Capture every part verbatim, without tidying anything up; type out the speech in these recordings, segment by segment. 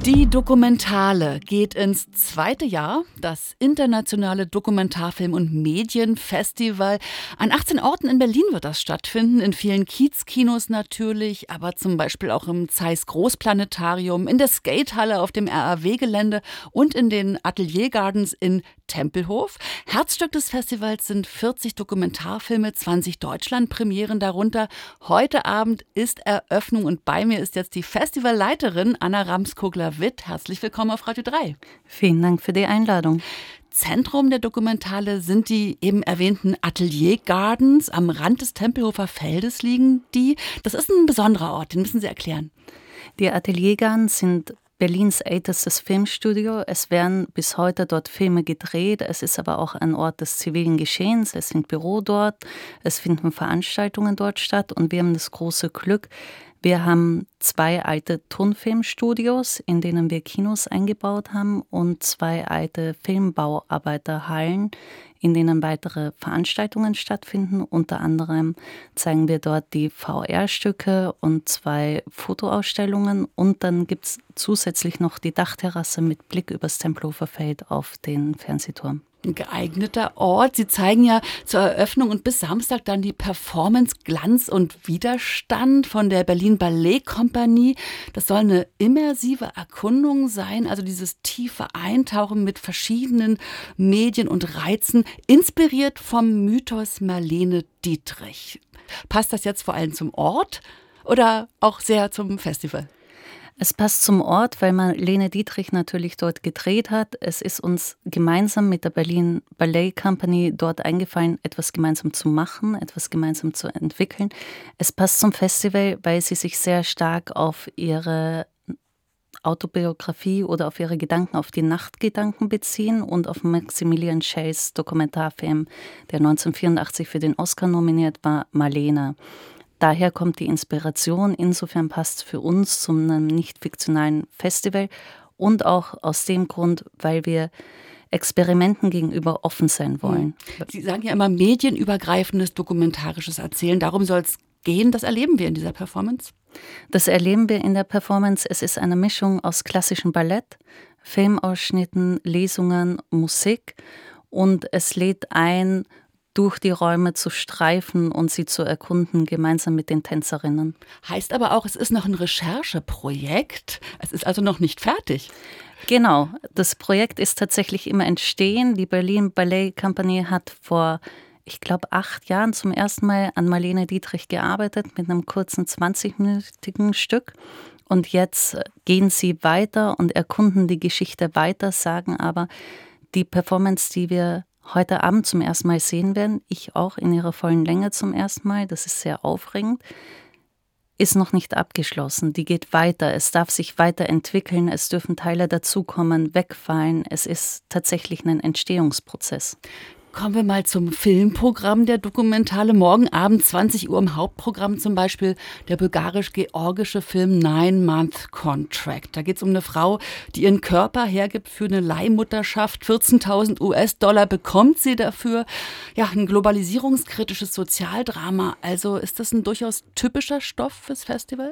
Die Dokumentale geht ins zweite Jahr. Das internationale Dokumentarfilm- und Medienfestival. An achtzehn Orten in Berlin wird das stattfinden, in vielen Kiezkinos natürlich, aber zum Beispiel auch im Zeiss Großplanetarium, in der Skatehalle auf dem R A W-Gelände und in den Atelier Gardens in Tempelhof. Herzstück des Festivals sind vierzig Dokumentarfilme, zwanzig Deutschlandpremieren darunter. Heute Abend ist Eröffnung und bei mir ist jetzt die Festivalleiterin Anna Ramskogler-Witt. Herzlich willkommen auf Radio drei. Vielen Dank für die Einladung. Zentrum der Dokumentale sind die eben erwähnten Atelier Gardens. Am Rand des Tempelhofer Feldes liegen die. Das ist ein besonderer Ort, den müssen Sie erklären. Die Atelier Gardens sind Berlins ältestes Filmstudio. Es werden bis heute dort Filme gedreht. Es ist aber auch ein Ort des zivilen Geschehens. Es sind Büro dort. Es finden Veranstaltungen dort statt. Und wir haben das große Glück, wir haben zwei alte Tonfilmstudios, in denen wir Kinos eingebaut haben, und zwei alte Filmbauarbeiterhallen, in denen weitere Veranstaltungen stattfinden. Unter anderem zeigen wir dort die V R-Stücke und zwei Fotoausstellungen. Und dann gibt es zusätzlich noch die Dachterrasse mit Blick übers Tempelhofer Feld auf den Fernsehturm. Ein geeigneter Ort. Sie zeigen ja zur Eröffnung und bis Samstag dann die Performance Glanz und Widerstand von der Berlin Ballet Kompanie. Das soll eine immersive Erkundung sein, also dieses tiefe Eintauchen mit verschiedenen Medien und Reizen, inspiriert vom Mythos Marlene Dietrich. Passt das jetzt vor allem zum Ort oder auch sehr zum Festival? Es passt zum Ort, weil Marlene Dietrich natürlich dort gedreht hat. Es ist uns gemeinsam mit der Berlin Ballet Company dort eingefallen, etwas gemeinsam zu machen, etwas gemeinsam zu entwickeln. Es passt zum Festival, weil sie sich sehr stark auf ihre Autobiografie oder auf ihre Gedanken, auf die Nachtgedanken beziehen und auf Maximilian Schell's Dokumentarfilm, der neunzehnhundertvierundachtzig für den Oscar nominiert war, Marlene. Daher kommt die Inspiration, insofern passt es für uns zu einem nicht fiktionalen Festival und auch aus dem Grund, weil wir Experimenten gegenüber offen sein wollen. Sie sagen ja immer medienübergreifendes dokumentarisches Erzählen, darum soll es gehen, das erleben wir in dieser Performance. Das erleben wir in der Performance. Es ist eine Mischung aus klassischem Ballett, Filmausschnitten, Lesungen, Musik, und es lädt ein, durch die Räume zu streifen und sie zu erkunden, gemeinsam mit den Tänzerinnen. Heißt aber auch, es ist noch ein Rechercheprojekt. Es ist also noch nicht fertig. Genau, das Projekt ist tatsächlich immer entstehen. Die Berlin Ballet Company hat vor, ich glaube, acht Jahren zum ersten Mal an Marlene Dietrich gearbeitet mit einem kurzen zwanzigminütigen Stück. Und jetzt gehen sie weiter und erkunden die Geschichte weiter, sagen aber, die Performance, die wir heute Abend zum ersten Mal sehen werden, ich auch in ihrer vollen Länge zum ersten Mal, das ist sehr aufregend, ist noch nicht abgeschlossen. Die geht weiter, es darf sich weiterentwickeln, es dürfen Teile dazukommen, wegfallen. Es ist tatsächlich ein Entstehungsprozess. Kommen wir mal zum Filmprogramm der Dokumentale. Morgen Abend zwanzig Uhr im Hauptprogramm zum Beispiel der bulgarisch-georgische Film Nine Month Contract. Da geht es um eine Frau, die ihren Körper hergibt für eine Leihmutterschaft. vierzehntausend US-Dollar bekommt sie dafür. Ja, ein globalisierungskritisches Sozialdrama. Also ist das ein durchaus typischer Stoff fürs Festival?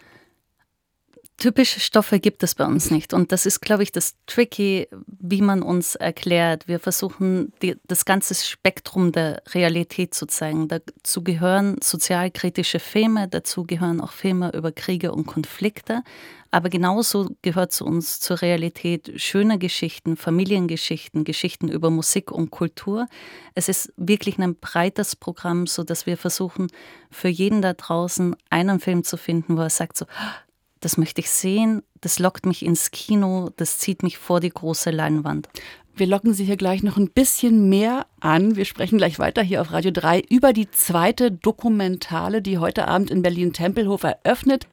Typische Stoffe gibt es bei uns nicht. Und das ist, glaube ich, das Tricky, wie man uns erklärt. Wir versuchen, die, das ganze Spektrum der Realität zu zeigen. Dazu gehören sozialkritische Filme, dazu gehören auch Filme über Kriege und Konflikte. Aber genauso gehört zu uns zur Realität schöne Geschichten, Familiengeschichten, Geschichten über Musik und Kultur. Es ist wirklich ein breites Programm, sodass wir versuchen, für jeden da draußen einen Film zu finden, wo er sagt so, das möchte ich sehen, das lockt mich ins Kino, das zieht mich vor die große Leinwand. Wir locken Sie hier gleich noch ein bisschen mehr an. Wir sprechen gleich weiter hier auf Radio drei über die zweite Dokumentale, die heute Abend in Berlin-Tempelhof eröffnet.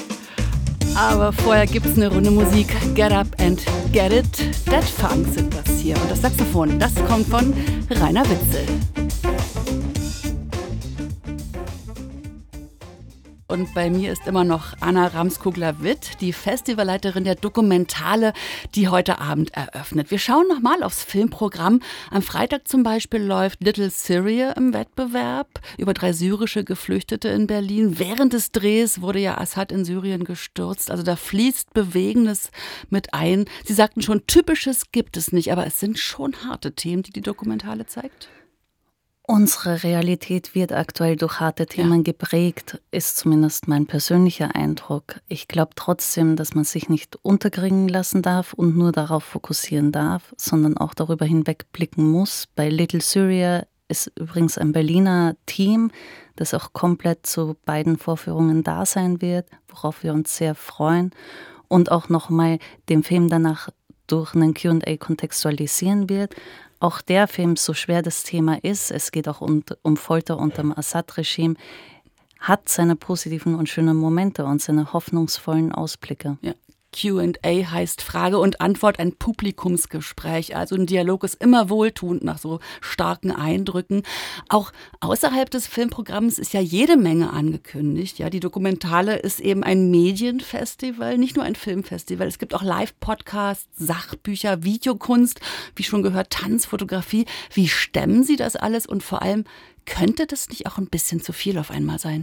Aber vorher gibt es eine Runde Musik. Get Up and Get It. Dead Funk sind das hier. Und das Saxophon, das kommt von Rainer Witzel. und bei mir ist immer noch Anna Ramskogler-Witt, die Festivalleiterin der Dokumentale, die heute Abend eröffnet. Wir schauen nochmal aufs Filmprogramm. Am Freitag zum Beispiel läuft Little Syria im Wettbewerb über drei syrische Geflüchtete in Berlin. Während des Drehs wurde ja Assad in Syrien gestürzt. Also da fließt Bewegendes mit ein. Sie sagten schon, Typisches gibt es nicht, aber es sind schon harte Themen, die die Dokumentale zeigt. Unsere Realität wird aktuell durch harte Themen ja. geprägt, ist zumindest mein persönlicher Eindruck. Ich glaube trotzdem, dass man sich nicht unterkriegen lassen darf und nur darauf fokussieren darf, sondern auch darüber hinwegblicken muss. Bei Little Syria ist übrigens ein Berliner Team, das auch komplett zu beiden Vorführungen da sein wird, worauf wir uns sehr freuen und auch nochmal den Film danach durch einen Q und A kontextualisieren wird. Auch der Film, so schwer das Thema ist, es geht auch um, um Folter unter dem Assad-Regime, hat seine positiven und schönen Momente und seine hoffnungsvollen Ausblicke. Ja. Q und A heißt Frage und Antwort, ein Publikumsgespräch. Also ein Dialog ist immer wohltuend nach so starken Eindrücken. Auch außerhalb des Filmprogramms ist ja jede Menge angekündigt. Ja, die Dokumentale ist eben ein Medienfestival, nicht nur ein Filmfestival. Es gibt auch Live-Podcasts, Sachbücher, Videokunst, wie schon gehört, Tanz, Fotografie. Wie stemmen Sie das alles? Und vor allem, könnte das nicht auch ein bisschen zu viel auf einmal sein?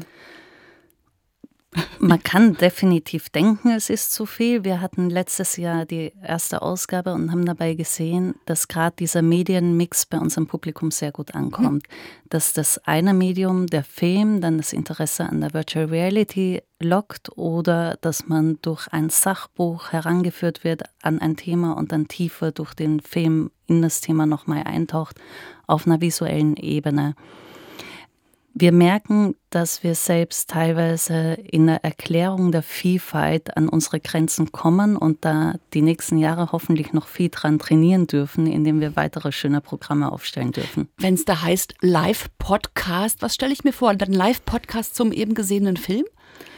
Man kann definitiv denken, es ist zu viel. Wir hatten letztes Jahr die erste Ausgabe und haben dabei gesehen, dass gerade dieser Medienmix bei unserem Publikum sehr gut ankommt. Mhm. Dass das eine Medium, der Film, dann das Interesse an der Virtual Reality lockt oder dass man durch ein Sachbuch herangeführt wird an ein Thema und dann tiefer durch den Film in das Thema nochmal eintaucht auf einer visuellen Ebene. Wir merken, dass wir selbst teilweise in der Erklärung der Vielfalt an unsere Grenzen kommen und da die nächsten Jahre hoffentlich noch viel dran trainieren dürfen, indem wir weitere schöne Programme aufstellen dürfen. Wenn es da heißt Live-Podcast, was stelle ich mir vor? Dann Live-Podcast zum eben gesehenen Film?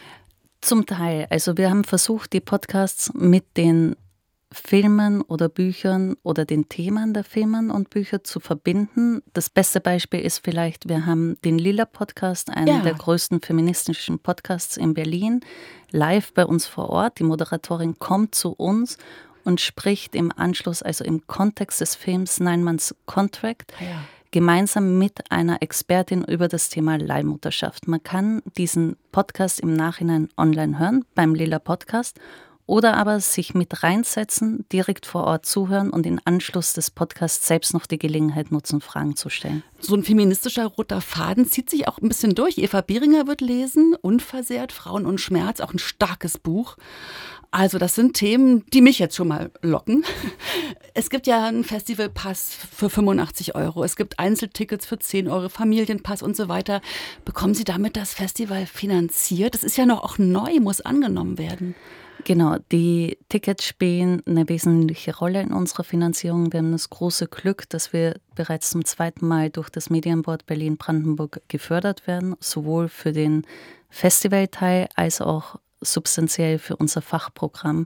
Zum Teil. Also wir haben versucht, die Podcasts mit den Filmen oder Büchern oder den Themen der Filmen und Bücher zu verbinden. Das beste Beispiel ist vielleicht, wir haben den Lila-Podcast, einen ja. der größten feministischen Podcasts in Berlin, live bei uns vor Ort. Die Moderatorin kommt zu uns und spricht im Anschluss, also im Kontext des Films Nine Months Contract, ja. gemeinsam mit einer Expertin über das Thema Leihmutterschaft. Man kann diesen Podcast im Nachhinein online hören, beim Lila-Podcast, oder aber sich mit reinsetzen, direkt vor Ort zuhören und im Anschluss des Podcasts selbst noch die Gelegenheit nutzen, Fragen zu stellen. So ein feministischer roter Faden zieht sich auch ein bisschen durch. Eva Bieringer wird lesen, Unversehrt, Frauen und Schmerz, auch ein starkes Buch. Also das sind Themen, die mich jetzt schon mal locken. Es gibt ja einen Festivalpass für fünfundachtzig Euro. Es gibt Einzeltickets für zehn Euro, Familienpass und so weiter. Bekommen Sie damit das Festival finanziert? Das ist ja noch auch neu, muss angenommen werden. Genau, die Tickets spielen eine wesentliche Rolle in unserer Finanzierung. Wir haben das große Glück, dass wir bereits zum zweiten Mal durch das Medienboard Berlin-Brandenburg gefördert werden, sowohl für den Festivalteil als auch substanziell für unser Fachprogramm,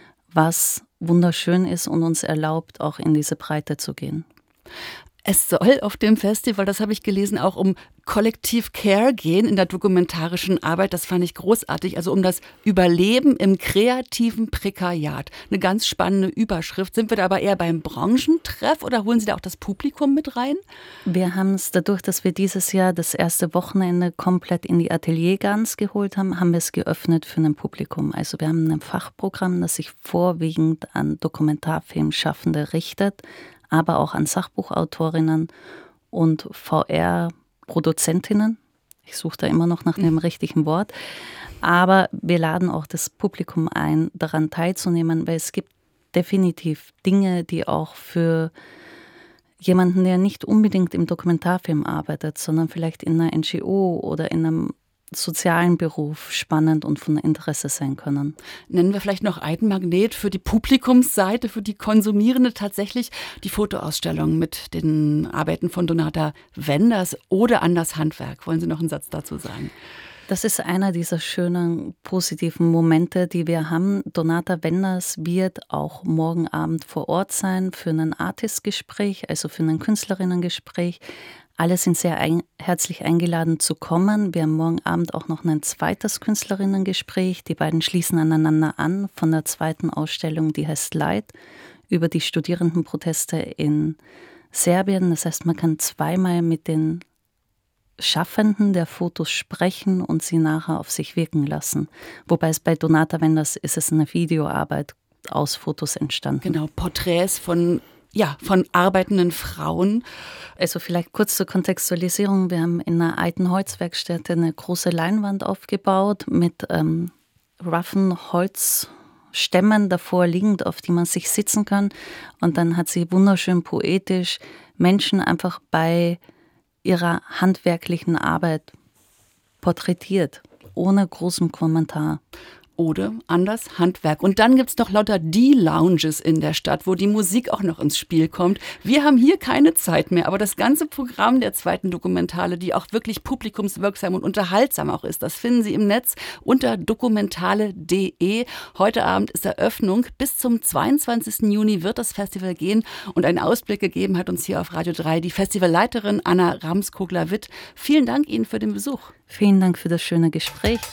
was wunderschön ist und uns erlaubt, auch in diese Breite zu gehen. Es soll auf dem Festival, das habe ich gelesen, auch um Kollektiv Care gehen in der dokumentarischen Arbeit. Das fand ich großartig. Also um das Überleben im kreativen Prekariat. Eine ganz spannende Überschrift. Sind wir da aber eher beim Branchentreff oder holen Sie da auch das Publikum mit rein? Wir haben es dadurch, dass wir dieses Jahr das erste Wochenende komplett in die Atelier ganz geholt haben, haben wir es geöffnet für ein Publikum. Also wir haben ein Fachprogramm, das sich vorwiegend an Dokumentarfilmschaffende richtet, aber auch an Sachbuchautorinnen und V R-Produzentinnen. Ich suche da immer noch nach dem richtigen Wort. Aber wir laden auch das Publikum ein, daran teilzunehmen, weil es gibt definitiv Dinge, die auch für jemanden, der nicht unbedingt im Dokumentarfilm arbeitet, sondern vielleicht in einer N G O oder in einem sozialen Beruf spannend und von Interesse sein können. Nennen wir vielleicht noch einen Magnet für die Publikumsseite, für die Konsumierende tatsächlich die Fotoausstellung mit den Arbeiten von Donata Wenders oder an das Handwerk. Wollen Sie noch einen Satz dazu sagen? Das ist einer dieser schönen, positiven Momente, die wir haben. Donata Wenders wird auch morgen Abend vor Ort sein für ein Artist-Gespräch, also für ein Künstlerinnengespräch. Alle sind sehr ein, herzlich eingeladen zu kommen. Wir haben morgen Abend auch noch ein zweites Künstlerinnengespräch. Die beiden schließen aneinander an von der zweiten Ausstellung, die heißt Light, über die Studierendenproteste in Serbien. Das heißt, man kann zweimal mit den Schaffenden der Fotos sprechen und sie nachher auf sich wirken lassen. Wobei es bei Donata Wenders ist es eine Videoarbeit aus Fotos entstanden. Genau, Porträts von, ja, von arbeitenden Frauen. Also vielleicht kurz zur Kontextualisierung. Wir haben in einer alten Holzwerkstätte eine große Leinwand aufgebaut mit ähm, roughen Holzstämmen davor liegend, auf die man sich sitzen kann. Und dann hat sie wunderschön poetisch Menschen einfach bei ihrer handwerklichen Arbeit porträtiert, ohne großen Kommentar. Oder anders, Handwerk. Und dann gibt es noch lauter D-Lounges in der Stadt, wo die Musik auch noch ins Spiel kommt. Wir haben hier keine Zeit mehr, aber das ganze Programm der zweiten Dokumentale, die auch wirklich publikumswirksam und unterhaltsam auch ist, das finden Sie im Netz unter dokumentale punkt de. Heute Abend ist Eröffnung. Bis zum zweiundzwanzigsten Juni wird das Festival gehen. Und einen Ausblick gegeben hat uns hier auf Radio drei die Festivalleiterin Anna Ramskogler-Witt. Vielen Dank Ihnen für den Besuch. Vielen Dank für das schöne Gespräch.